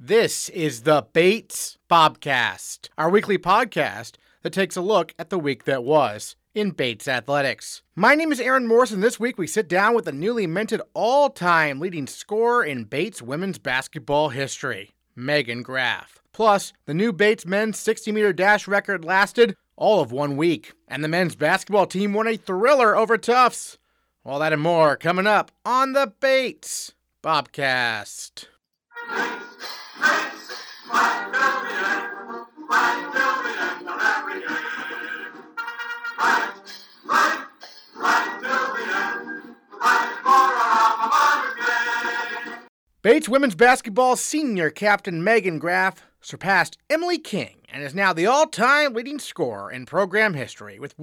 This is the Bates Bobcast, our weekly podcast that takes a look at the week that was in Bates athletics. My name is Aaron Morris, and this week we sit down with the newly minted all-time leading scorer in Bates women's basketball history, Megan Graf. Plus, the new Bates men's 60-meter dash record lasted all of 1 week, and the men's basketball team won a thriller over Tufts. All that and more coming up on the Bates Bobcast. Bates women's basketball senior captain Megan Graf surpassed Emily King and is now the all-time leading scorer in program history with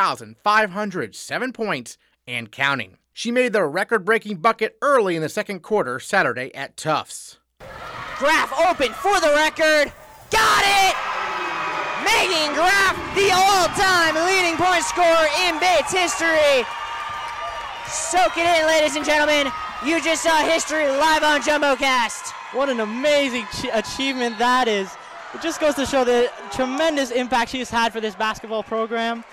1,507 points and counting. She made the record-breaking bucket early in the second quarter Saturday at Tufts. Graf open for the record. Got it! Megan Graf, the all-time leading point scorer in Bates history. Soak it in, ladies and gentlemen. You just saw history live on JumboCast. What an amazing achievement that is. It just goes to show the tremendous impact she's had for this basketball program.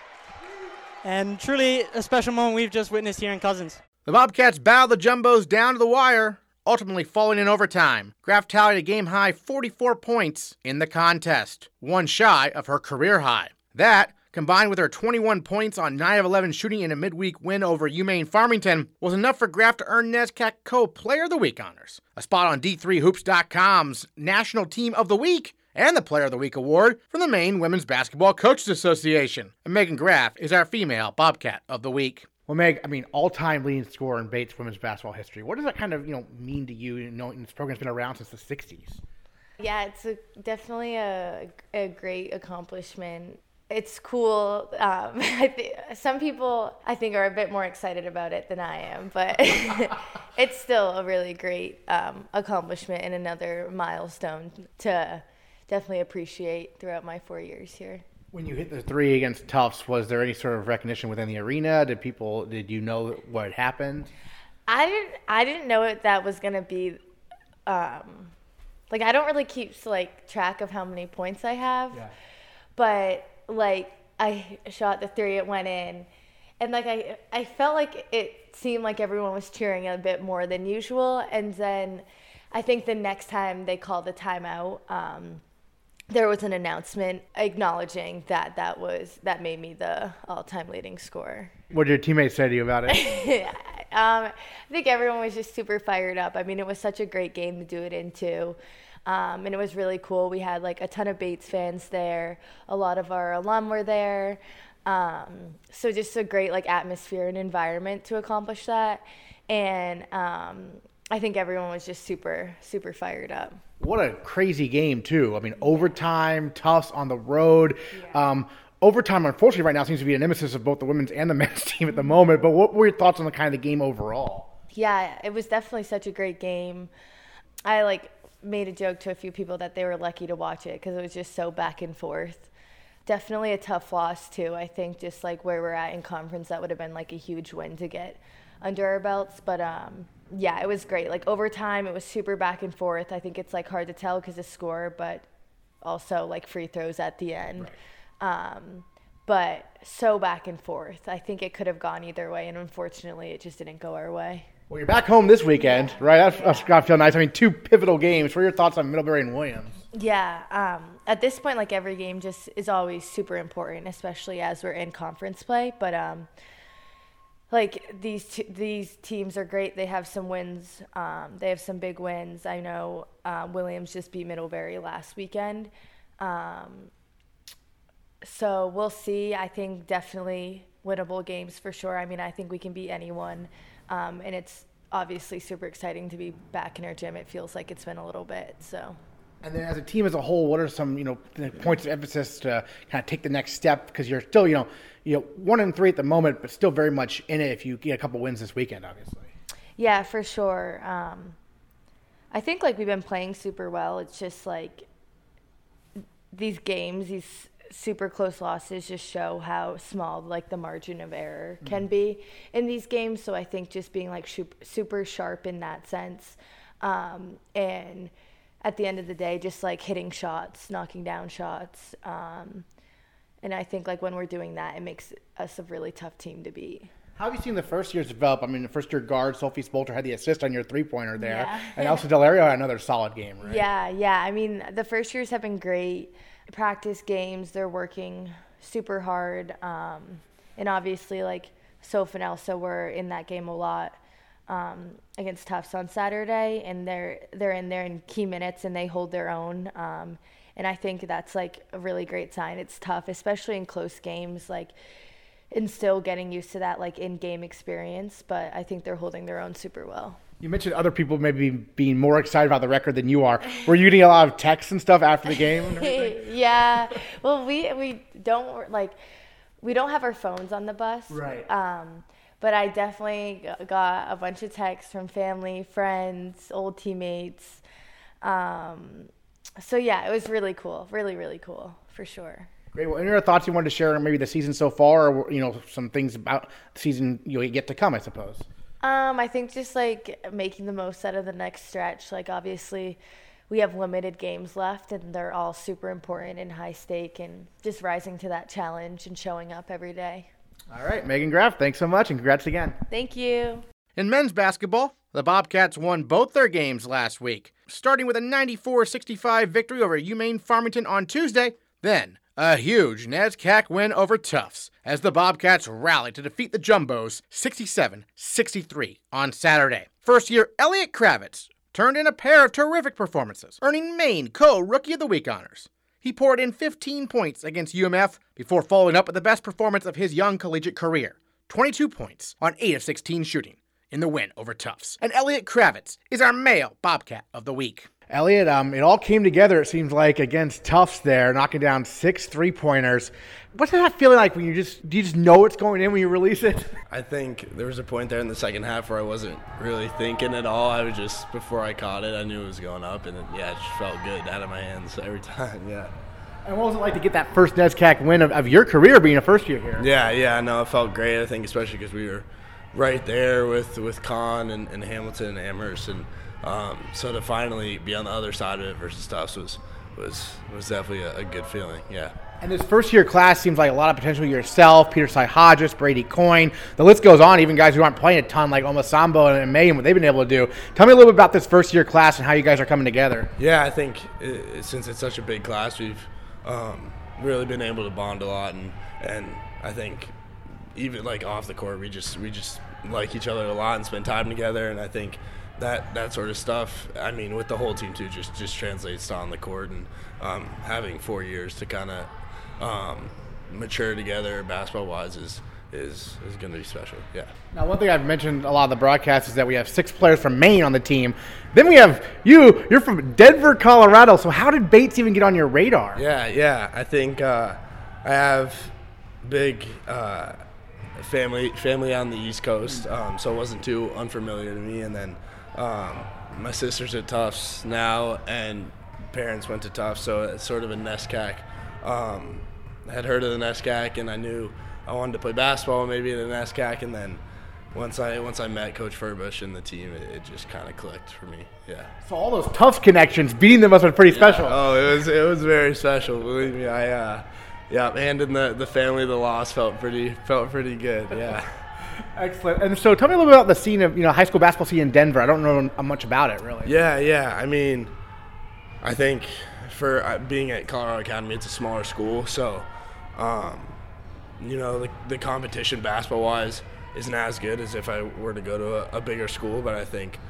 And truly a special moment we've just witnessed here in Cousins. The Bobcats battled the Jumbos down to the wire, ultimately falling in overtime. Graf tallied a game-high 44 points in the contest, one shy of her career high. That, combined with her 21 points on 9 of 11 shooting in a midweek win over UMaine Farmington, was enough for Graf to earn NESCAC Co-Player of the Week honors, a spot on D3Hoops.com's National Team of the Week, and the Player of the Week award from the Maine Women's Basketball Coaches Association. And Megan Graf is our female Bobcat of the Week. Well, Meg, all-time leading scorer in Bates women's basketball history. What does that kind of, mean to you, knowing this program's been around since the 60s? Yeah, it's definitely a great accomplishment. It's cool. Some people, I think, are a bit more excited about it than I am, but it's still a really great accomplishment and another milestone to definitely appreciate throughout my 4 years here. When you hit the three against Tufts, was there any sort of recognition within the arena? Did you know what happened? I didn't know that was going to be, I don't really keep track of how many points I have, but I shot the three, it went in, and I felt like it seemed like everyone was cheering a bit more than usual, and then I think the next time they called the timeout, there was an announcement acknowledging that made me the all-time leading scorer. What did your teammates say to you about it? I think everyone was just super fired up. It was such a great game to do it into. And it was really cool. We had a ton of Bates fans there. A lot of our alum were there. So just a great atmosphere and environment to accomplish that. And I think everyone was just super, super fired up. What a crazy game, too. Overtime, Tufts on the road. Yeah. Overtime, unfortunately, right now seems to be a nemesis of both the women's and the men's team at the moment. But what were your thoughts on the kind of the game overall? Yeah, it was definitely such a great game. I made a joke to a few people that they were lucky to watch it because it was just so back and forth. Definitely a tough loss, too. I think just where we're at in conference, that would have been a huge win to get under our belts. But yeah, it was great. Overtime, it was super back and forth. I think it's hard to tell because of score, but also free throws at the end. Right. But so back and forth. I think it could have gone either way, and unfortunately, it just didn't go our way. Well, you're back home this weekend, right? That's got to feel nice. Two pivotal games. What are your thoughts on Middlebury and Williams? Yeah, at this point, every game just is always super important, especially as we're in conference play. But these teams are great. They have some wins. They have some big wins. I know Williams just beat Middlebury last weekend. So we'll see. I think definitely winnable games for sure. I think we can beat anyone. And it's obviously super exciting to be back in our gym. It feels like it's been a little bit. So. And then as a team as a whole, what are some points of emphasis to kind of take the next step? Because you're still 1-3 at the moment, but still very much in it if you get a couple wins this weekend, obviously. Yeah, for sure. I think we've been playing super well. It's just these games, these super close losses just show how small the margin of error can be in these games. So I think just being super sharp in that sense, and at the end of the day, just like hitting shots, knocking down shots. And I think like when we're doing that, it makes us a really tough team to beat. How have you seen the first years develop? I mean, the first year guard, Sophie Spolter, had the assist on your three-pointer there. Yeah. And Elsa Delario had another solid game, right? Yeah. I mean, the first years have been great. Practice games, they're working super hard. And obviously, like, Soph and Elsa were in that game a lot against Tufts on Saturday. And they're in there in key minutes, and they hold their own. And I think that's, like, a really great sign. It's tough, especially in close games, like, and still getting used to that, like, in-game experience. But I think they're holding their own super well. You mentioned other people maybe being more excited about the record than you are. Were you getting a lot of texts and stuff after the game and everything? Yeah. Well, we don't, like, we don't have our phones on the bus. Right. But I definitely got a bunch of texts from family, friends, old teammates. So, yeah, it was really cool. Really, really cool, for sure. Great. Well, any other thoughts you wanted to share on maybe the season so far, or, you know, some things about the season you'll get to come, I suppose? I think just, like, making the most out of the next stretch. Like, obviously, we have limited games left, and they're all super important and high stake, and just rising to that challenge and showing up every day. All right, Megan Graff, thanks so much, and congrats again. Thank you. In men's basketball, the Bobcats won both their games last week, starting with a 94-65 victory over UMaine Farmington on Tuesday, then a huge NESCAC win over Tufts as the Bobcats rallied to defeat the Jumbos 67-63 on Saturday. First-year Elliot Kravitz turned in a pair of terrific performances, earning Maine Co-Rookie of the Week honors. He poured in 15 points against UMF before following up with the best performance of his young collegiate career, 22 points on 8 of 16 shooting in the win over Tufts. And Elliot Kravitz is our male Bobcat of the week. Elliot, it all came together, it seems like, against Tufts there, knocking down 6 3-pointers. What's that feeling like when do you just know it's going in when you release it? I think there was a point there in the second half where I wasn't really thinking at all. I was just, before I caught it, I knew it was going up, and it just felt good out of my hands every time, yeah. And what was it like to get that first NESCAC win of your career being a first year here? Yeah, no, it felt great, I think, especially because we were right there with Con and Hamilton and Amherst, and so to finally be on the other side of it versus Tufts was definitely a good feeling, yeah. And this first-year class seems like a lot of potential. Yourself, Peter Sy-Hodges, Brady Coyne. The list goes on, even guys who aren't playing a ton like Oma Sambo and May and what they've been able to do. Tell me a little bit about this first-year class and how you guys are coming together. Yeah, I think since it's such a big class, we've really been able to bond a lot. And I think even like off the court, we just like each other a lot and spend time together. And I think that sort of stuff, I mean, with the whole team too, just translates to on the court, and having 4 years to kind of mature together basketball-wise is going to be special, yeah. Now, one thing I've mentioned a lot of the broadcasts is that we have 6 players from Maine on the team. Then we have you're from Denver, Colorado, so how did Bates even get on your radar? Yeah, I think I have big family on the East Coast, so it wasn't too unfamiliar to me, and then my sister's at Tufts now, and parents went to Tufts, so it's sort of a NESCAC. I had heard of the NESCAC, and I knew I wanted to play basketball maybe in the NESCAC, and then once I met Coach Furbush and the team, it just kind of clicked for me, yeah. So all those Tufts connections, beating them must have been pretty special. Oh, it was very special, believe me. Handing the family the loss felt pretty good, yeah. Excellent. And so tell me a little bit about the scene of, high school basketball scene in Denver. I don't know much about it, really. Yeah. I mean, I think for being at Colorado Academy, it's a smaller school, so, the competition basketball-wise isn't as good as if I were to go to a bigger school, but I think,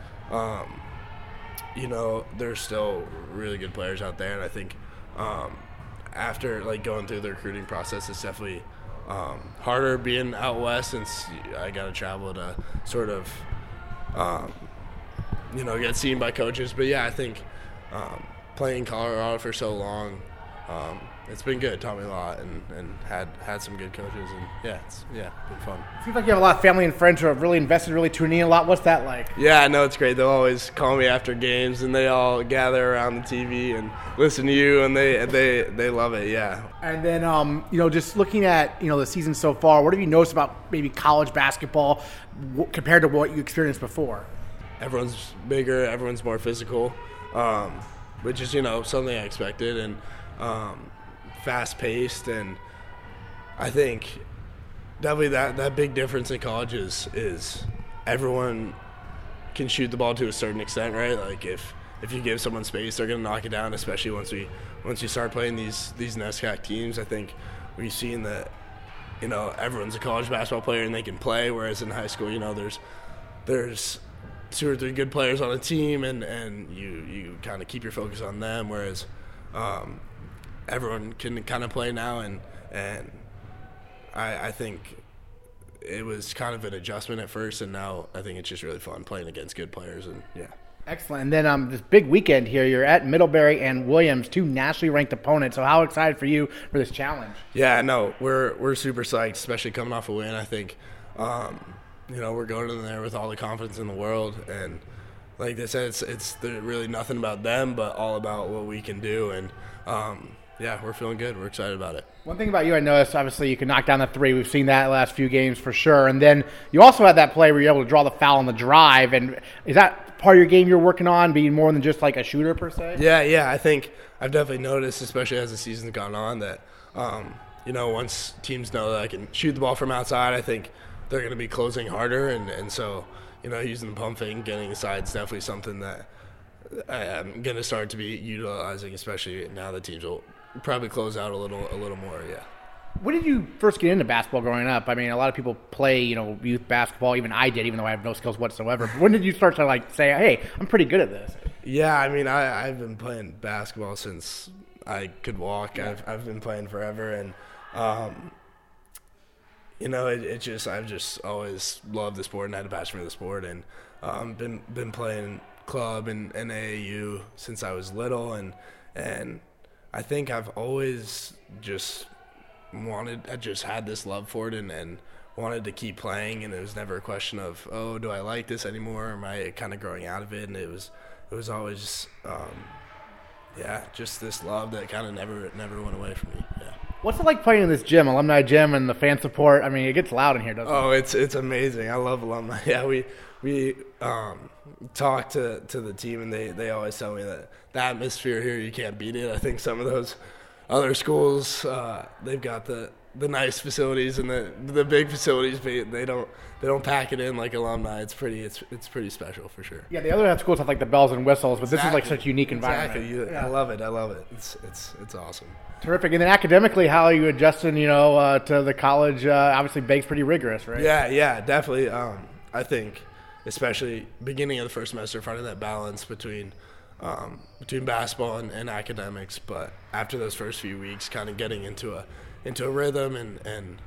there's still really good players out there, and I think after, going through the recruiting process, it's definitely harder being out west since I got to travel to sort of, get seen by coaches. But, yeah, I think playing Colorado for so long, it's been good. Taught me a lot and had some good coaches. And, it's been fun. Seems like you have a lot of family and friends who have really invested, really tuning in a lot. What's that like? Yeah, I know it's great. They'll always call me after games, and they all gather around the TV and listen to you, and they love it, yeah. And then, just looking at, the season so far, what have you noticed about maybe college basketball compared to what you experienced before? Everyone's bigger. Everyone's more physical. which is, something I expected, and fast-paced. And I think definitely that big difference in college is everyone can shoot the ball to a certain extent, right? Like if you give someone space, they're going to knock it down, especially once you start playing these NESCAC teams. I think we've seen that, everyone's a college basketball player and they can play, whereas in high school, there's 2 or 3 good players on a team, and you kind of keep your focus on them, whereas everyone can kind of play now, and I think it was kind of an adjustment at first, and now I think it's just really fun playing against good players, and yeah. Excellent. And then this big weekend here, you're at Middlebury and Williams, 2 nationally ranked opponents. So how excited for you for this challenge? Yeah, no, we're super psyched, especially coming off a win. I think, we're going in there with all the confidence in the world, and like they said, it's really nothing about them, but all about what we can do. And we're feeling good. We're excited about it. One thing about you I noticed, obviously, you can knock down the 3. We've seen that last few games for sure. And then you also had that play where you're able to draw the foul on the drive. And is that part of your game you're working on, being more than just like a shooter per se? Yeah. I think I've definitely noticed, especially as the season's gone on, that, once teams know that I can shoot the ball from outside, I think they're going to be closing harder. And so, using the pump fake and getting inside is definitely something that I'm going to start to be utilizing, especially now that teams will probably close out a little more, yeah. When did you first get into basketball growing up? I mean, a lot of people play, youth basketball. Even I did, even though I have no skills whatsoever. When did you start to, say, hey, I'm pretty good at this? Yeah, I mean, I've been playing basketball since I could walk. Yeah. I've been playing forever, and, I've just always loved the sport and had a passion for the sport, and been playing club and AAU since I was little, and I think I've always I just had this love for it and wanted to keep playing, and it was never a question of, do I like this anymore, or am I kind of growing out of it? And it was always just this love that kind of never went away from me. Yeah. What's it like playing in this gym, alumni gym, and the fan support? I mean, it gets loud in here, doesn't it? Oh, it's amazing. I love alumni. Yeah, we talk to the team, and they always tell me that the atmosphere here, you can't beat it. I think some of those other schools, they've got the nice facilities and the big facilities, but they don't pack it in like alumni. It's pretty special for sure. Yeah, the other schools have the bells and whistles, but This is such a unique environment. Exactly. I love it. It's awesome. Terrific. And then academically, how are you adjusting, to the college? Obviously, Bake's pretty rigorous, right? Yeah, definitely. I think, especially beginning of the first semester, finding that balance between basketball and academics, but after those first few weeks, kind of getting into a rhythm, and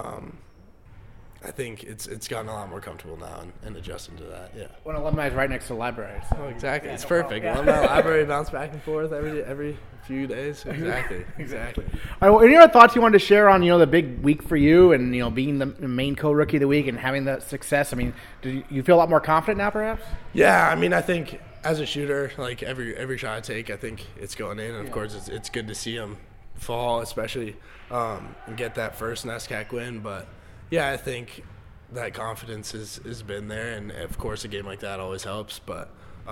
I think it's gotten a lot more comfortable now and adjusting to that. Yeah. When alumni is right next to the library. So exactly. It's perfect. Alumni library bounce back and forth every few days. Exactly. All right, well, any other thoughts you wanted to share on the big week for you and being the main co-rookie of the week and having that success? I mean, do you feel a lot more confident now, perhaps? Yeah. I mean, I think as a shooter, every shot I take, I think it's going in, and of course it's good to see them fall, especially and get that first NESCAC win. But yeah, I think that confidence has been there, and of course a game like that always helps. But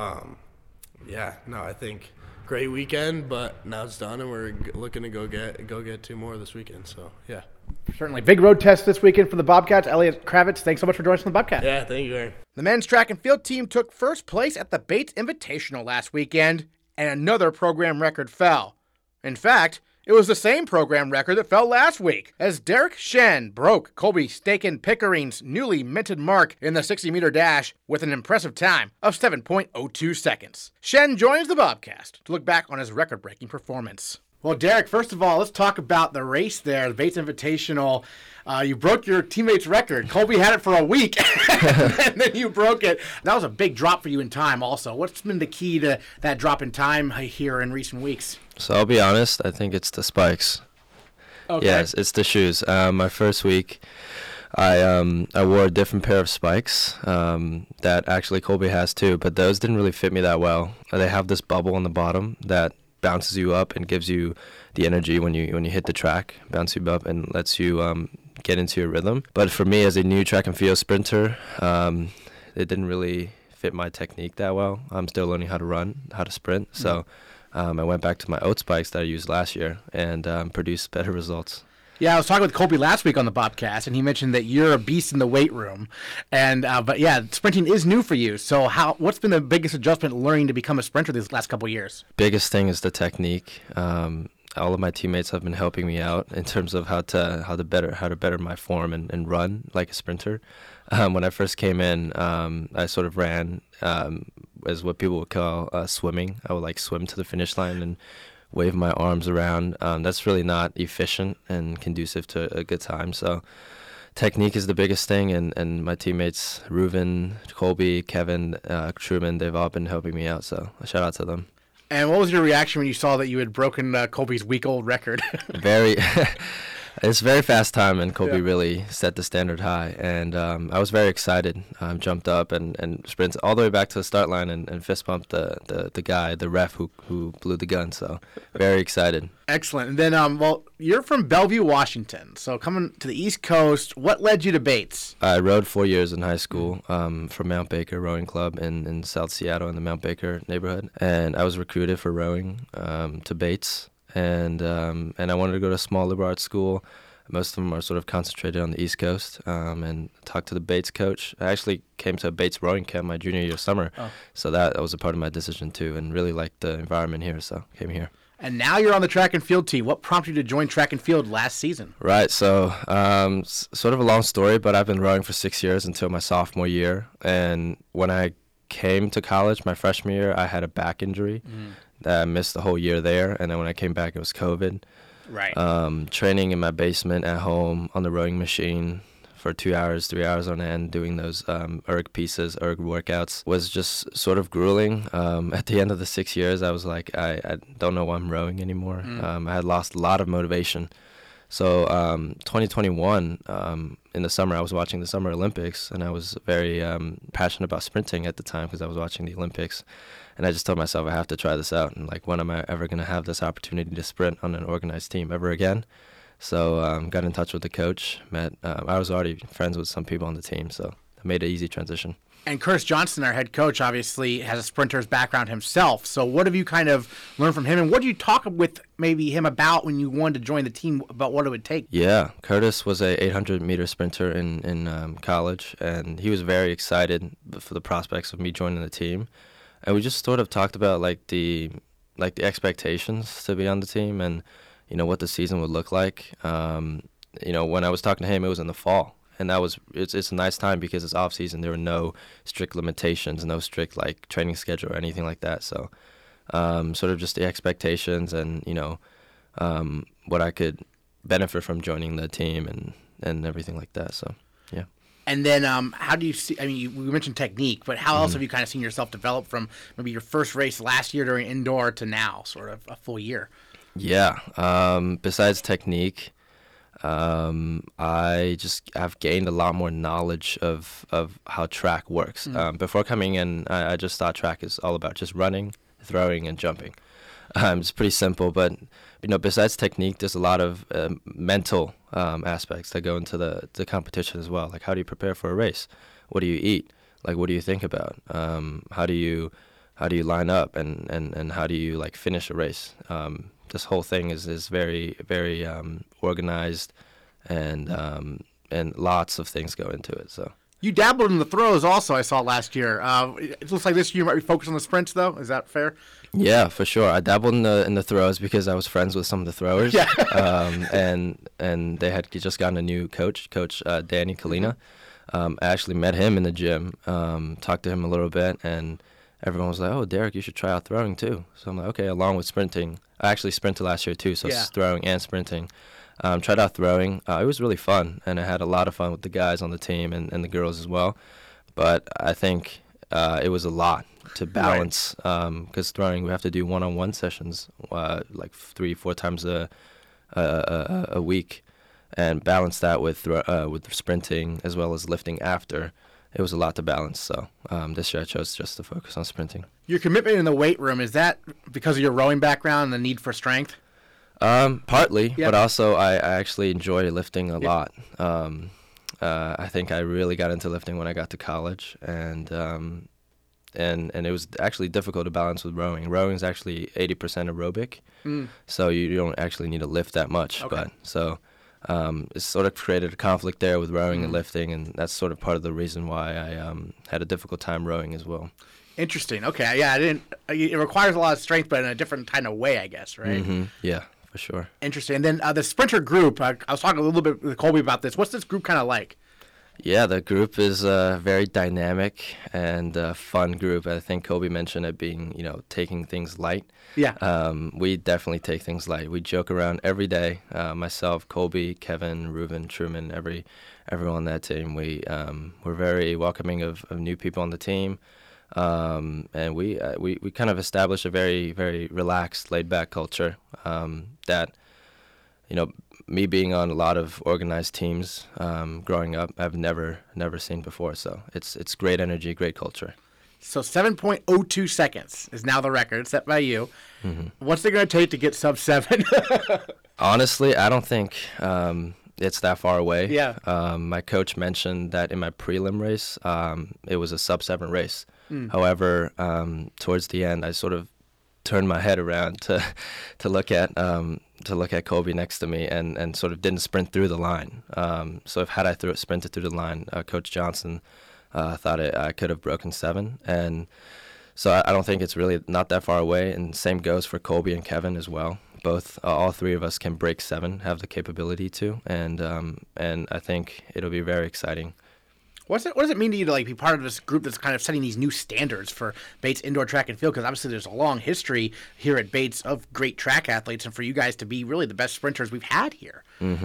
I think great weekend, but now it's done, and we're looking to go get 2 more this weekend. So yeah, certainly big road test this weekend for the Bobcats. Elliot Kravitz, thanks so much for joining us on the Bobcats. Yeah, thank you, Aaron. The men's track and field team took first place at the Bates Invitational last weekend, and another program record fell. In fact, it was the same program record that fell last week, as Derek Shen broke Colby Staken Pickering's newly minted mark in the 60-meter dash with an impressive time of 7.02 seconds. Shen joins the Bobcast to look back on his record-breaking performance. Well, Derek, first of all, let's talk about the race there, the Bates Invitational. You broke your teammate's record. Colby had it for a week, and then you broke it. That was a big drop for you in time also. What's been the key to that drop in time here in recent weeks? So I'll be honest, I think it's the spikes. Okay. Yes, it's the shoes. My first week, I wore a different pair of spikes that actually Colby has too, but those didn't really fit me that well. They have this bubble on the bottom that bounces you up and gives you the energy when you hit the track, bounces you up and lets you get into your rhythm. But for me, as a new track and field sprinter, it didn't really fit my technique that well. I'm still learning how to run, how to sprint, so I went back to my oat spikes that I used last year and produced better results. Yeah, I was talking with Colby last week on the Bobcast, and he mentioned that you're a beast in the weight room. And but yeah, sprinting is new for you. So what's been the biggest adjustment learning to become a sprinter these last couple of years? Biggest thing is the technique. All of my teammates have been helping me out in terms of how to better my form and run like a sprinter. When I first came in, I sort of ran as what people would call swimming. I would like swim to the finish line and wave my arms around. That's really not efficient and conducive to a good time. So technique is the biggest thing, and my teammates, Reuven, Colby, Kevin, Truman, they've all been helping me out. So a shout out to them. And what was your reaction when you saw that you had broken Colby's week-old record? It's very fast time, and Colby really set the standard high. And I was very excited. Jumped up and sprinted all the way back to the start line and fist bumped the guy, the ref who blew the gun. So very excited. Excellent. And then, well, you're from Bellevue, Washington. So coming to the East Coast, what led you to Bates? I rowed 4 years in high school for Mount Baker Rowing Club in South Seattle in the Mount Baker neighborhood. And I was recruited for rowing to Bates. And I wanted to go to a small liberal arts school. Most of them are sort of concentrated on the East Coast. And talked to the Bates coach. I actually came to a Bates rowing camp my junior year summer. Oh. So that was a part of my decision too, and really liked the environment here, so came here. And now you're on the track and field team. What prompted you to join track and field last season? Right, so sort of a long story, but I've been rowing for 6 years until my sophomore year. And when I came to college, my freshman year, I had a back injury. That I missed the whole year there. And then when I came back, it was COVID. Right. Training in my basement at home on the rowing machine for 2 hours, 3 hours on end, doing those erg pieces, erg workouts, was just sort of grueling. At the end of the 6 years, I was like, I don't know why I'm rowing anymore. I had lost a lot of motivation. So 2021, in the summer, I was watching the Summer Olympics, and I was very passionate about sprinting at the time because I was watching the Olympics. And I just told myself I have to try this out. And, like, when am I ever going to have this opportunity to sprint on an organized team ever again? So got in touch with the coach. I was already friends with some people on the team, so I made an easy transition. And Curtis Johnson, our head coach, obviously has a sprinter's background himself. So what have you kind of learned from him? And what do you talk with maybe him about when you wanted to join the team, about what it would take? Yeah, Curtis was a 800-meter sprinter in college, and he was very excited for the prospects of me joining the team. And we just sort of talked about the expectations to be on the team and, you know, what the season would look like. You know, when I was talking to him, it was in the fall. And it's a nice time because it's off season. There were no strict limitations, no strict like training schedule or anything like that. So sort of just the expectations and, you know, what I could benefit from joining the team and everything like that. So, yeah. And then how do you see, I mean, we mentioned technique, but how else have you kind of seen yourself develop from maybe your first race last year during indoor to now, sort of a full year? Yeah. Besides technique, I've gained a lot more knowledge of how track works. Before coming in, I just thought track is all about just running, throwing, and jumping. It's pretty simple, but you know, besides technique, there's a lot of mental aspects that go into the competition as well. Like, how do you prepare for a race? What do you eat? Like, what do you think about? How do you line up and how do you like finish a race? This whole thing is very, very organized, and lots of things go into it. So you dabbled in the throws also, I saw last year. It looks like this year you might be focused on the sprints, though. Is that fair? Yeah, for sure. I dabbled in the throws because I was friends with some of the throwers. Yeah. And they had just gotten a new coach, Danny Kalina. I actually met him in the gym, talked to him a little bit, and everyone was like, "Oh, Derek, you should try out throwing too." So I'm like, okay, along with sprinting. I actually sprinted last year too, so throwing and sprinting. Tried out throwing. It was really fun, and I had a lot of fun with the guys on the team and the girls as well. But I think it was a lot to balance because throwing, we have to do one-on-one sessions like 3-4 times a week, and balance that with sprinting as well as lifting after. It was a lot to balance, so this year I chose just to focus on sprinting. Your commitment in the weight room, is that because of your rowing background and the need for strength? Partly, but also I actually enjoy lifting a lot. I think I really got into lifting when I got to college, and and it was actually difficult to balance with rowing. Rowing is actually 80% aerobic, so you don't actually need to lift that much. Okay. But so it sort of created a conflict there with rowing and lifting, and that's sort of part of the reason why I had a difficult time rowing as well. Interesting. Okay. Yeah, it requires a lot of strength, but in a different kind of way, I guess, right? Yeah, for sure. Interesting. And then the sprinter group, I was talking a little bit with Colby about this. What's this group kind of like? Yeah, the group is a very dynamic and fun group. I think Colby mentioned it being, taking things light. Yeah. We definitely take things light. We joke around every day. Myself, Colby, Kevin, Reuben, Truman, everyone on that team. We're very welcoming of new people on the team. And we kind of establish a very, very relaxed, laid-back culture that, me being on a lot of organized teams growing up, I've never seen before. So it's great energy, great culture. So 7.02 seconds is now the record set by you. What's it going to take to get sub 7? Honestly, I don't think it's that far away. Yeah. My coach mentioned that in my prelim race, it was a sub 7 race. However, towards the end, I sort of turned my head around to look at Colby next to me and sort of didn't sprint through the line. So had I sprinted through the line, Coach Johnson thought I could have broken 7. And so I don't think it's really not that far away. And same goes for Colby and Kevin as well. Both, all three of us can break 7, have the capability to, and I think it'll be very exciting. What does it mean to you to be part of this group that's kind of setting these new standards for Bates indoor track and field? Because obviously there's a long history here at Bates of great track athletes, and for you guys to be really the best sprinters we've had here.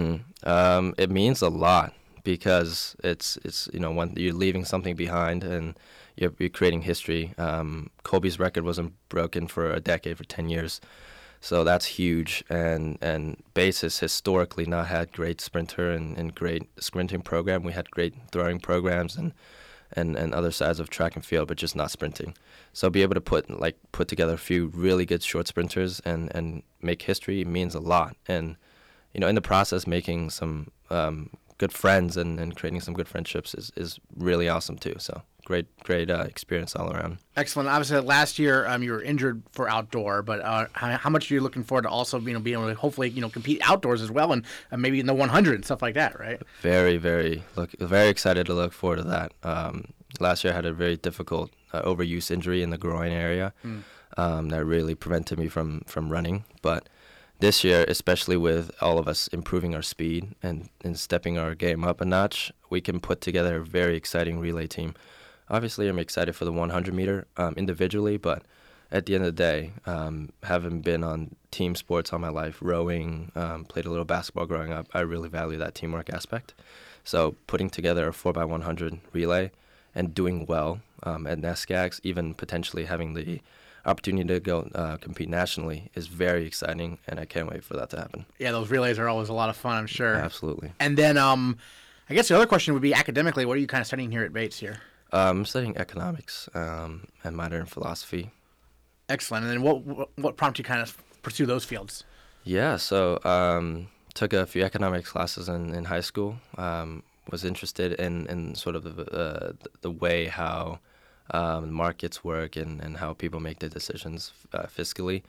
It means a lot because it's when you're leaving something behind and you're creating history. Colby's record wasn't broken for a decade, for 10 years. So that's huge, and Bates has historically not had great sprinter and great sprinting program. We had great throwing programs and other sides of track and field, but just not sprinting. So be able to put together a few really good short sprinters and make history means a lot. And in the process, making some good friends and creating some good friendships is really awesome too. So great experience all around. Excellent. Obviously, last year you were injured for outdoor, but how much are you looking forward to also being able to hopefully compete outdoors as well and maybe in the 100 and stuff like that, right? Very, very excited to look forward to that. Last year I had a very difficult overuse injury in the groin area that really prevented me from running, but this year, especially with all of us improving our speed and stepping our game up a notch, we can put together a very exciting relay team. Obviously, I'm excited for the 100-meter individually, but at the end of the day, having been on team sports all my life, rowing, played a little basketball growing up, I really value that teamwork aspect. So putting together a 4x100 relay and doing well at NESCACs, even potentially having the opportunity to go compete nationally is very exciting, and I can't wait for that to happen. Yeah, those relays are always a lot of fun, I'm sure. Absolutely. And then I guess the other question would be academically, what are you kind of studying here at Bates here? I'm studying economics and modern philosophy. Excellent. And then what prompted you kind of pursue those fields? Yeah, so took a few economics classes in high school. Was interested in sort of the way how markets work and how people make their decisions fiscally.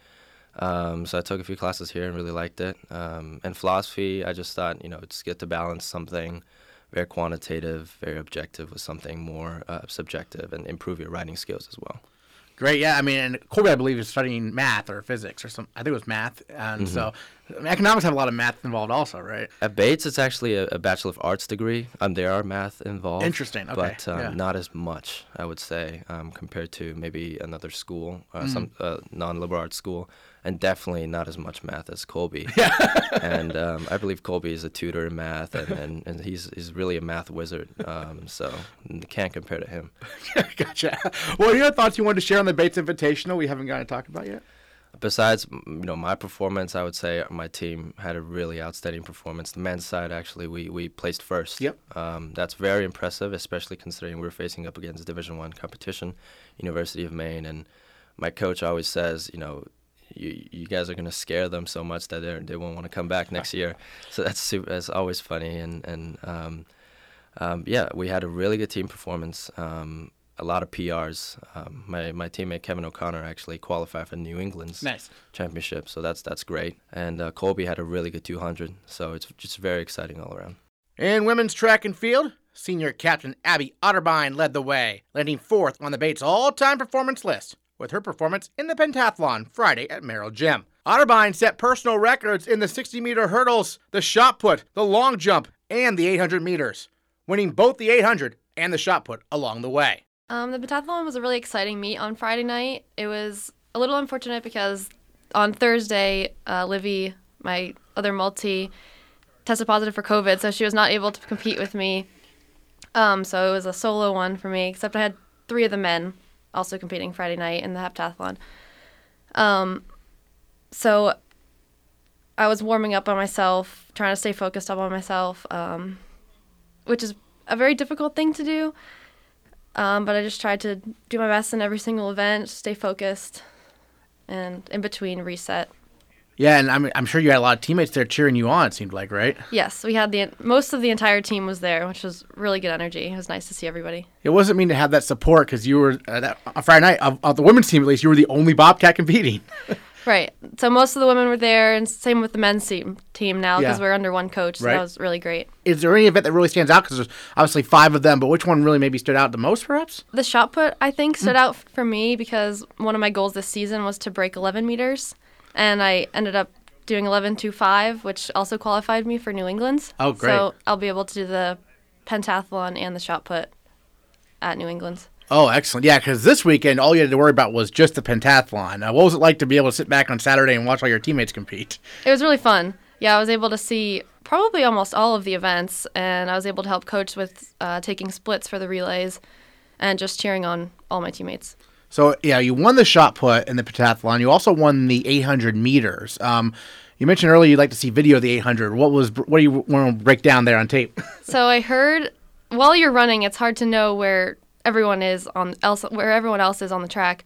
So I took a few classes here and really liked it. And philosophy, I just thought, it's good to balance something very quantitative, very objective with something more subjective and improve your writing skills as well. Great, yeah. I mean, and Colby, I believe, is studying math or physics or some. I think it was math, and so economics have a lot of math involved, also, right? At Bates, it's actually a Bachelor of Arts degree. There are math involved. Interesting. Okay. But not as much, I would say, compared to maybe another school, some non-liberal arts school, and definitely not as much math as Colby. And I believe Colby is a tutor in math, and he's really a math wizard. So can't compare to him. Gotcha. Well, your thoughts you wanted to share on the Bates Invitational we haven't gotten to talk about yet? Besides, my performance, I would say my team had a really outstanding performance. The men's side, actually, we placed first. Yep. That's very impressive, especially considering we're facing up against Division I competition, University of Maine. And my coach always says, you guys are going to scare them so much that they won't want to come back next year. So that's always funny. And we had a really good team performance. a lot of PRs. My teammate Kevin O'Connor actually qualified for New England's championship, so that's great. And Colby had a really good 200, so it's just very exciting all around. In women's track and field, senior captain Abby Otterbein led the way, landing 4th on the Bates all-time performance list with her performance in the pentathlon Friday at Merrill Gym. Otterbein set personal records in the 60-meter hurdles, the shot put, the long jump, and the 800 meters, winning both the 800 and the shot put along the way. The pentathlon was a really exciting meet on Friday night. It was a little unfortunate because on Thursday, Livy, my other multi, tested positive for COVID, so she was not able to compete with me. So it was a solo one for me, except I had 3 of the men also competing Friday night in the heptathlon. So I was warming up on myself, trying to stay focused up on myself, which is a very difficult thing to do. But I just tried to do my best in every single event, stay focused, and in between reset. Yeah, and I'm sure you had a lot of teammates there cheering you on, it seemed like, right? Yes, we had most of the entire team was there, which was really good energy. It was nice to see everybody. It wasn't mean to have that support because you were, on Friday night, of the women's team at least, you were the only Bobcat competing. Right. So most of the women were there, and same with the men's team now because we're under one coach, so right. That was really great. Is there any event that really stands out? Because there's obviously 5 of them, but which one really maybe stood out the most, perhaps? The shot put, I think, stood out for me because one of my goals this season was to break 11 meters, and I ended up doing 11.25, which also qualified me for New England's. Oh, great. So I'll be able to do the pentathlon and the shot put at New England's. Oh, excellent. Yeah, because this weekend, all you had to worry about was just the pentathlon. What was it like to be able to sit back on Saturday and watch all your teammates compete? It was really fun. Yeah, I was able to see probably almost all of the events, and I was able to help coach with taking splits for the relays and just cheering on all my teammates. So, yeah, you won the shot put in the pentathlon. You also won the 800 meters. You mentioned earlier you'd like to see video of the 800. What do you want to break down there on tape? So I heard while you're running, it's hard to know where everyone else is on the track.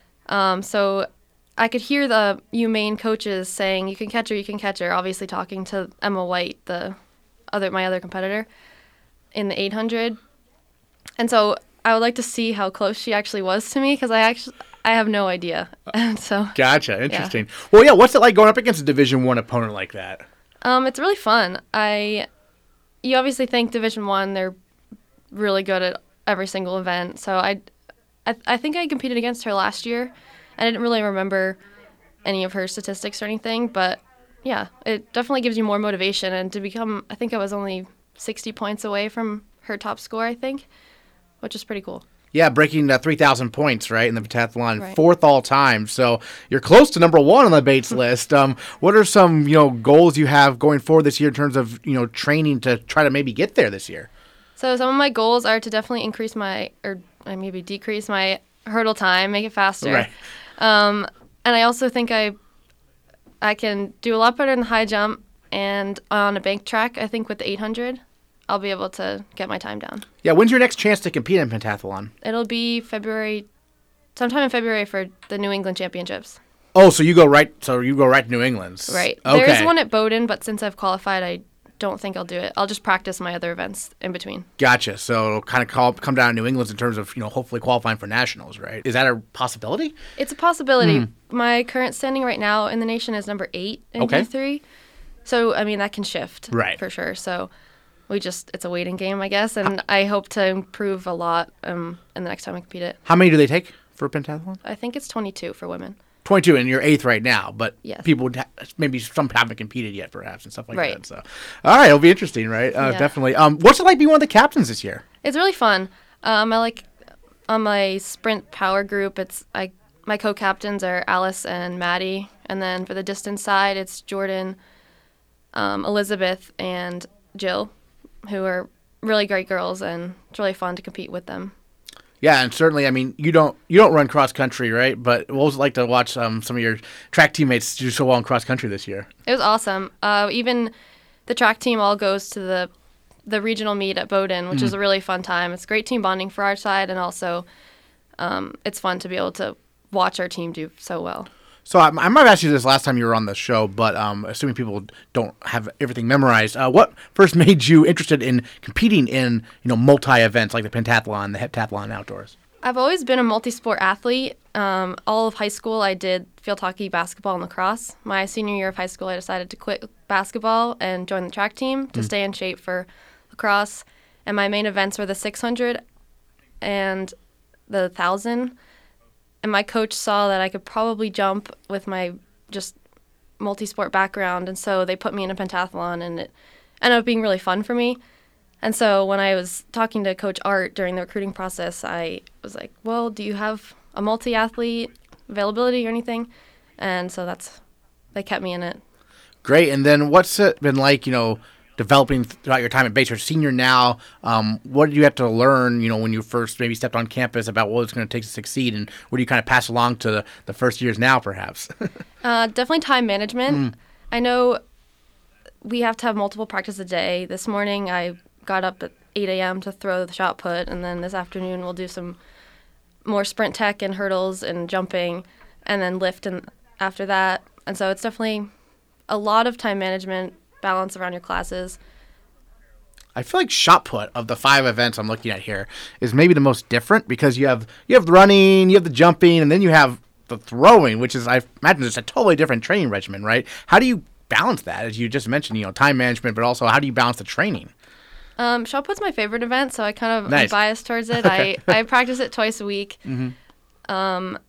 So I could hear the main coaches saying, "You can catch her," obviously talking to Emma White, my other competitor, in the 800. And so I would like to see how close she actually was to me because I have no idea. And so Gotcha. Interesting. Yeah. Well, yeah. What's it like going up against a Division I opponent like that? It's really fun. You obviously think Division I, they're really good at every single event. So I think I competed against her last year. I didn't really remember any of her statistics or anything, but yeah, it definitely gives you more motivation. And I think I was only 60 points away from her top score, I think, which is pretty cool. Yeah, breaking 3,000 points, right, in the pentathlon, right. 4th all time. So you're close to number 1 on the Bates list. What are some, goals you have going forward this year in terms of, training to try to maybe get there this year? So some of my goals are to definitely increase maybe decrease my hurdle time, make it faster. Right. And I also think I can do a lot better in the high jump, and on a bank track, I think with the 800, I'll be able to get my time down. Yeah, when's your next chance to compete in pentathlon? It'll be sometime in February for the New England Championships. Oh, so you go right to New England's. Right. Okay. There's one at Bowdoin, but since I've qualified, I don't think I'll do it. I'll just practice my other events in between. Gotcha. So it'll kind of come down to New England's in terms of, hopefully qualifying for nationals, right? Is that a possibility? It's a possibility. My current standing right now in the nation is number 8 in D3. So, that can shift. Right. For sure. So it's a waiting game, I guess, and I hope to improve a lot in the next time I compete it. How many do they take for pentathlon? I think it's 22 for women. 22, and you're 8th right now, but yes. People would maybe some haven't competed yet, perhaps, and stuff like right. that. So, all right, it'll be interesting, right? Definitely. What's it like being one of the captains this year? It's really fun. I like on my sprint power group. My co-captains are Alice and Maddie, and then for the distance side, it's Jordan, Elizabeth, and Jill, who are really great girls, and it's really fun to compete with them. Yeah, and certainly, you don't run cross country, right? But what was it like to watch some of your track teammates do so well in cross country this year? It was awesome. Even the track team all goes to the regional meet at Bowdoin, which is a really fun time. It's great team bonding for our side, and also it's fun to be able to watch our team do so well. So I might have asked you this last time you were on the show, but assuming people don't have everything memorized, what first made you interested in competing in multi events like the pentathlon, the heptathlon outdoors? I've always been a multi-sport athlete. All of high school, I did field hockey, basketball, and lacrosse. My senior year of high school, I decided to quit basketball and join the track team to stay in shape for lacrosse. And my main events were the 600 and the 1,000. And my coach saw that I could probably jump with my just multi-sport background, and so they put me in a pentathlon, and it ended up being really fun for me. And so when I was talking to Coach Art during the recruiting process, I was like, well, do you have a multi-athlete availability or anything? And so they kept me in it. Great. And then what's it been like, developing throughout your time at Bates? You're a senior now. What did you have to learn, when you first maybe stepped on campus about what it's going to take to succeed, and what do you kind of pass along to the first years now, perhaps? Definitely time management. I know we have to have multiple practices a day. This morning I got up at 8 a.m. to throw the shot put, and then this afternoon we'll do some more sprint tech and hurdles and jumping, and then lift and after that. And so it's definitely a lot of time management, balance around your classes. I feel like shot put of the 5 events I'm looking at here is maybe the most different, because you have the running, you have the jumping, and then you have the throwing, which is, I imagine, it's a totally different training regimen, right? How do you balance that, as you just mentioned, time management, but also how do you balance the training? Shot put's my favorite event, so I kind of Nice. am biased towards it. Okay. I practice it twice a week. And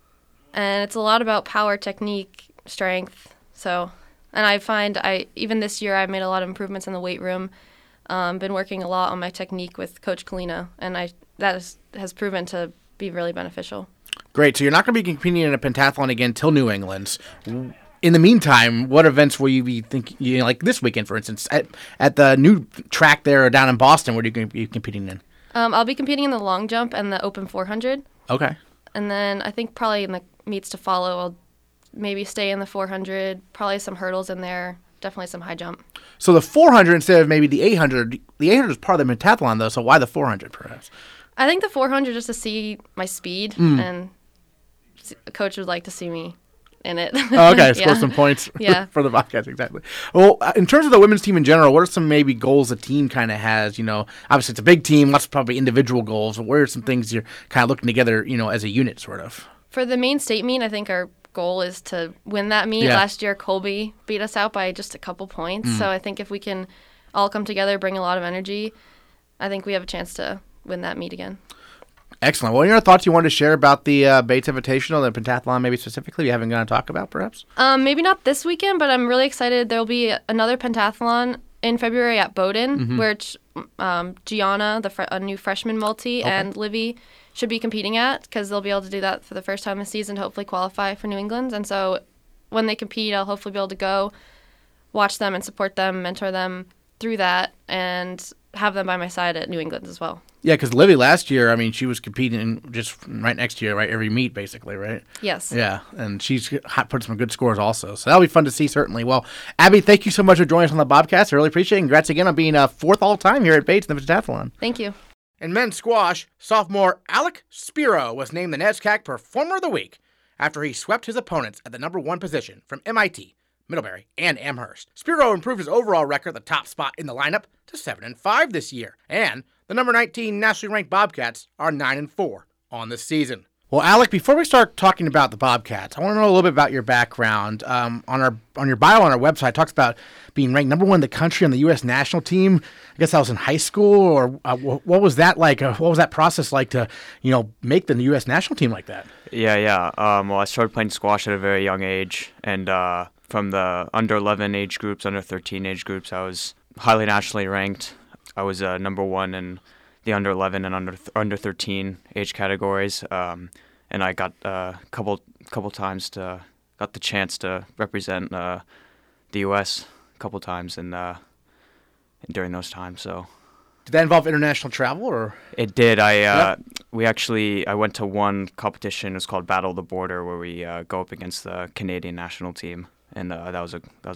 it's a lot about power, technique, strength. So, and I find even this year I've made a lot of improvements in the weight room. Been working a lot on my technique with Coach Kalina, and that has proven to be really beneficial. Great. So you're not going to be competing in a pentathlon again till New England's. In the meantime, what events will you be thinking, like this weekend, for instance, at the new track there down in Boston? What are you going to be competing in? I'll be competing in the long jump and the open 400. Okay. And then I think probably in the meets to follow, I'll maybe stay in the 400, probably some hurdles in there, definitely some high jump. So the 400 instead of maybe the 800. The 800 is part of the pentathlon, though, so why the 400, perhaps? I think the 400 just to see my speed, and Coach would like to see me in it. Oh, okay, score some points for the Bobcats, exactly. Well, in terms of the women's team in general, what are some maybe goals the team kind of has? Obviously it's a big team, lots of probably individual goals. But what are some things you're kind of looking together, as a unit, sort of? For the main state meet, I think our goal is to win that meet. Yeah. Last year, Colby beat us out by just a couple points. So I think if we can all come together, bring a lot of energy, I think we have a chance to win that meet again. Excellent. Well, any other thoughts you wanted to share about the Bates Invitational, the pentathlon maybe specifically you haven't going to talk about, perhaps? Maybe not this weekend, but I'm really excited. There'll be another pentathlon in February at Bowdoin, where Gianna, a new freshman multi, and Livy should be competing at, because they'll be able to do that for the first time this season to hopefully qualify for New England. And so when they compete, I'll hopefully be able to go watch them and support them, mentor them through that, and have them by my side at New England as well. Yeah, because Livy last year, she was competing just right next year, right? Every meet, basically, right? Yes. Yeah, and she's put some good scores also. So that'll be fun to see, certainly. Well, Abby, thank you so much for joining us on the Bobcast. I really appreciate it. Congrats again on being 4th all-time here at Bates in the pentathlon. Thank you. In men's squash, sophomore Alec Spiro was named the NESCAC Performer of the Week after he swept his opponents at the number 1 position from MIT, Middlebury, and Amherst. Spiro improved his overall record, the top spot in the lineup, to 7-5 this year, and the number 19 nationally ranked Bobcats are 9-4 on the season. Well, Alec, before we start talking about the Bobcats, I want to know a little bit about your background. On your bio on our website, it talks about being ranked number 1 in the country on the U.S. national team. I guess that was in high school, or what was that like? What was that process like to, make the U.S. national team like that? Yeah. Well, I started playing squash at a very young age, and from the under 11 age groups, under 13 age groups, I was highly nationally ranked. I was number 1 in the under 11 and under 13 age categories, and I got a couple times got the chance to represent the U.S. a couple times during those times. So did that involve international travel, or? It did. I went to one competition. It was called Battle of the Border, where we go up against the Canadian national team, and that was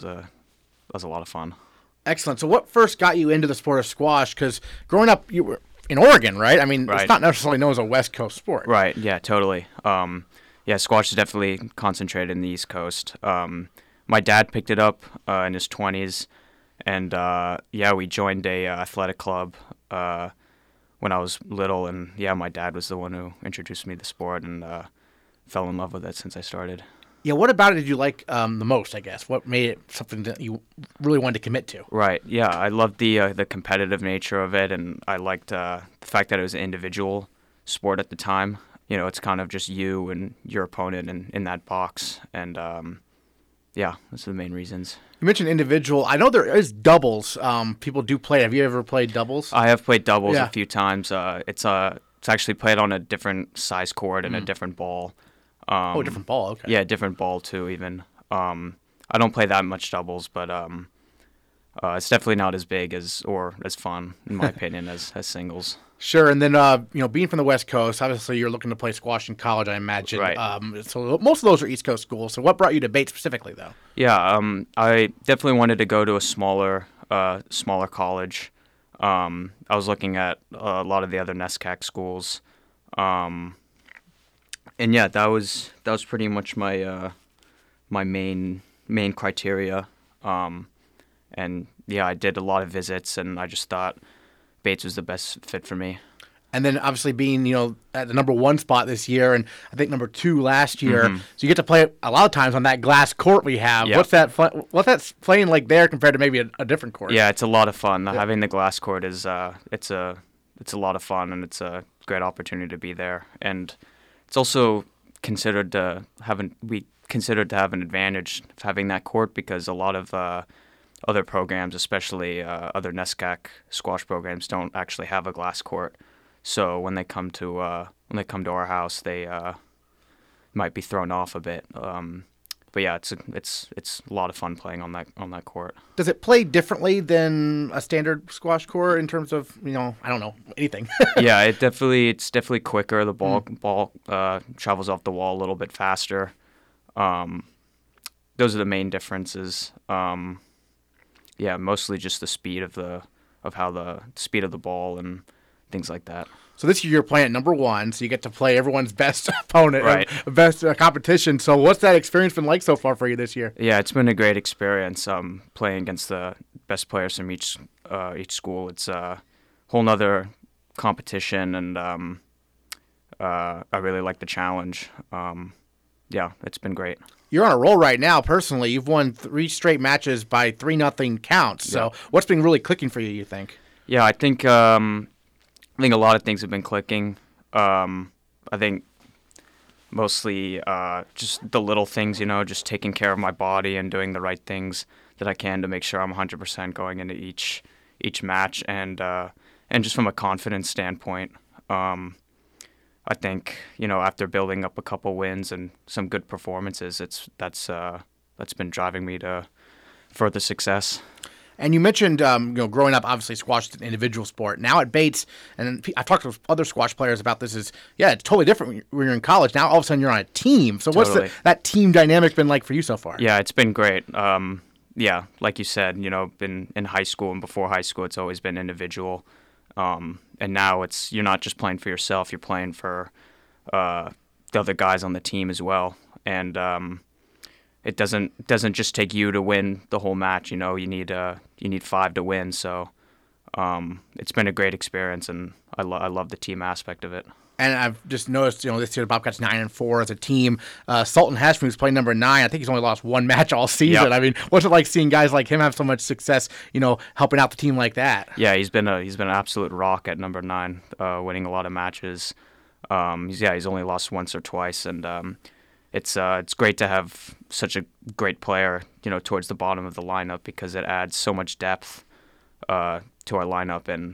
a lot of fun. Excellent. So what first got you into the sport of squash? Because growing up, you were in Oregon, right? It's not necessarily known as a West Coast sport. Right, yeah, totally. Squash is definitely concentrated in the East Coast. My dad picked it up in his 20s, and we joined a athletic club when I was little, and yeah, my dad was the one who introduced me to the sport, and fell in love with it since I started. Yeah, what about it did you like the most, I guess? What made it something that you really wanted to commit to? Right, yeah, I loved the competitive nature of it, and I liked the fact that it was an individual sport at the time. You know, it's kind of just you and your opponent in that box, and yeah, those are the main reasons. You mentioned individual. I know there is doubles. People do play. Have you ever played doubles? I have played doubles a few times. It's actually played on a different size court and a different ball. A different ball. Okay. Yeah, different ball too. Even I don't play that much doubles, but it's definitely not as big or as fun, in my opinion, as singles. Sure, and then being from the West Coast, obviously you're looking to play squash in college, I imagine. Right. So most of those are East Coast schools. So what brought you to Bates specifically, though? Yeah, I definitely wanted to go to a smaller college. I was looking at a lot of the other NESCAC schools, and yeah, that was pretty much my my main criteria. And yeah, I did a lot of visits, and I just thought Bates was the best fit for me. And then obviously being, at the number 1 spot this year and I think number 2 last year. So you get to play a lot of times on that glass court we have. Yep. What's that playing like there compared to maybe a different court? Yeah, it's a lot of fun. Yep. Having the glass court is it's a lot of fun, and it's a great opportunity to be there. And it's also considered to have an advantage of having that court, because a lot of other programs, especially other NESCAC squash programs, don't actually have a glass court. So when they come to our house, they might be thrown off a bit. But yeah, it's a lot of fun playing on that court. Does it play differently than a standard squash court in terms of I don't know, anything? Yeah, it's definitely quicker. The ball travels off the wall a little bit faster. Those are the main differences. Yeah, mostly just the speed of the speed of the ball and things like that. So this year you're playing at number 1, so you get to play everyone's best opponent, right? Best competition. So what's that experience been like so far for you this year? Yeah, it's been a great experience. Playing against the best players from each school. It's a whole nother competition, and I really like the challenge. Yeah, it's been great. You're on a roll right now. Personally, you've won 3 straight matches by 3-0 counts. So what's been really clicking for you think? Yeah, I think a lot of things have been clicking. I think mostly just the little things, just taking care of my body and doing the right things that I can to make sure I'm 100% going into each match, and just from a confidence standpoint. I think, after building up a couple wins and some good performances, that's been driving me to further success. And you mentioned, growing up, obviously squash is an individual sport. Now at Bates, and I've talked to other squash players about this, it's totally different when you're in college. Now all of a sudden you're on a team. So totally. What's that team dynamic been like for you so far? Yeah, it's been great. Yeah, like you said, been in high school and before high school, it's always been individual. And now you're not just playing for yourself, you're playing for the other guys on the team as well. And it doesn't just take you to win the whole match. You need 5 to win. So it's been a great experience, and I love the team aspect of it. And I've just noticed, this year the Bobcats 9-4 as a team. Sultan Hashmi, who's playing number 9, I think he's only lost 1 match all season. Yep. I mean, what's it like seeing guys like him have so much success, helping out the team like that? Yeah, he's been an absolute rock at number 9, winning a lot of matches. He's only lost once or twice, and it's great to have such a great player, towards the bottom of the lineup, because it adds so much depth to our lineup, and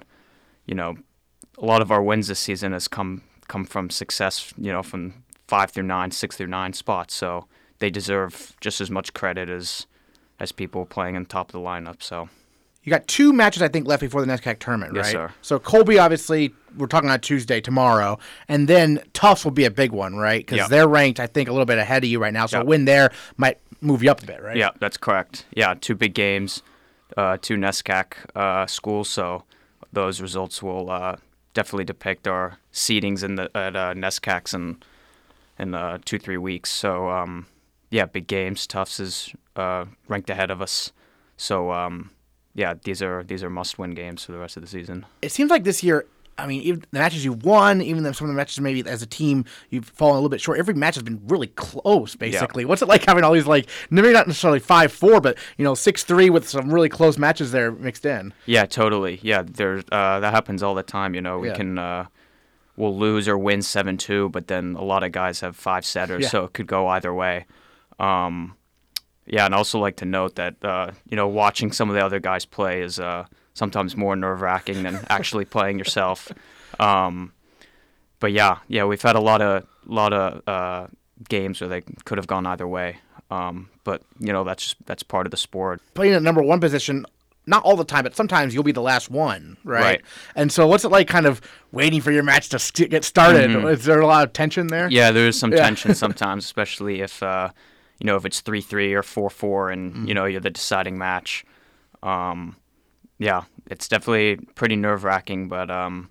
a lot of our wins this season has come from success, from 5 through 9, 6 through 9 spots. So they deserve just as much credit as people playing on top of the lineup. So you got 2 matches, I think, left before the NESCAC tournament, right? Yes, sir. So Colby, obviously, we're talking on Tuesday, tomorrow, and then Tufts will be a big one, right? Because they're ranked, I think, a little bit ahead of you right now. So a win there might move you up a bit, right? Yeah, that's correct. Yeah, 2 big games, 2 NESCAC schools. So those results will definitely depict our seedings at NESCACs in 2-3 weeks. So big games. Tufts is ranked ahead of us. So these are must-win games for the rest of the season. It seems like this year I mean, even the matches you've won, even some of the matches maybe as a team you've fallen a little bit short. Every match has been really close, basically. Yeah. What's it like having all these, like, maybe not necessarily 5-4, but 6-3 with some really close matches there mixed in? Yeah, totally. Yeah, that happens all the time. We can we'll lose or win 7-2, but then a lot of guys have 5-setters, so it could go either way. And I also like to note that watching some of the other guys play is sometimes more nerve-wracking than actually playing yourself. But we've had a lot of games where they could have gone either way. But that's part of the sport. Playing at number one position, not all the time, but sometimes you'll be the last one, right? And so what's it like kind of waiting for your match to get started? Mm-hmm. Is there a lot of tension there? Yeah, there is some tension sometimes, especially if if it's 3-3 or 4-4 and you're the deciding match. It's definitely pretty nerve-wracking, but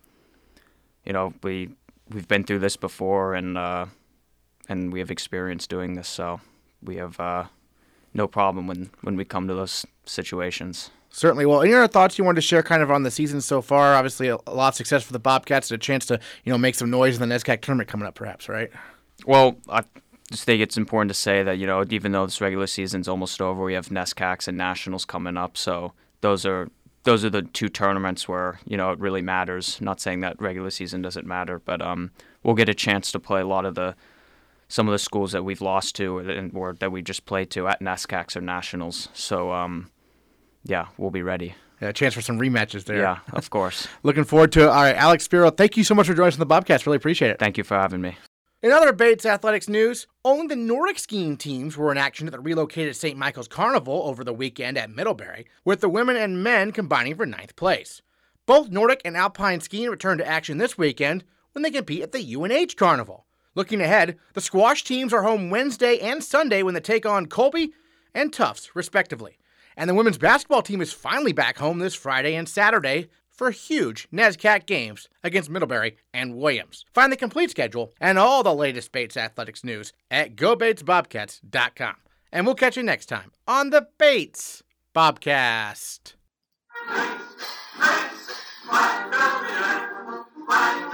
we've been through this before and we have experience doing this, so we have no problem when we come to those situations. Certainly. Well, any other thoughts you wanted to share kind of on the season so far? Obviously, a lot of success for the Bobcats and a chance to, make some noise in the NESCAC tournament coming up, perhaps, right? Well, I just think it's important to say that, even though this regular season's almost over, we have NESCACs and Nationals coming up. So those are the two tournaments where, it really matters. Not saying that regular season doesn't matter, but we'll get a chance to play some of the schools that we've lost to or that we just played to at NESCACs or Nationals. So, we'll be ready. Yeah, a chance for some rematches there. Yeah, of course. Looking forward to it. All right, Alex Spiro, thank you so much for joining us on the Bobcats. Really appreciate it. Thank you for having me. In other Bates athletics news, only the Nordic skiing teams were in action at the relocated St. Michael's Carnival over the weekend at Middlebury, with the women and men combining for 9th place. Both Nordic and Alpine skiing return to action this weekend when they compete at the UNH Carnival. Looking ahead, the squash teams are home Wednesday and Sunday when they take on Colby and Tufts, respectively. And the women's basketball team is finally back home this Friday and Saturday for huge NESCAC games against Middlebury and Williams. Find the complete schedule and all the latest Bates athletics news at GoBatesBobcats.com. And we'll catch you next time on the Bates Bobcast. Bates, Bates,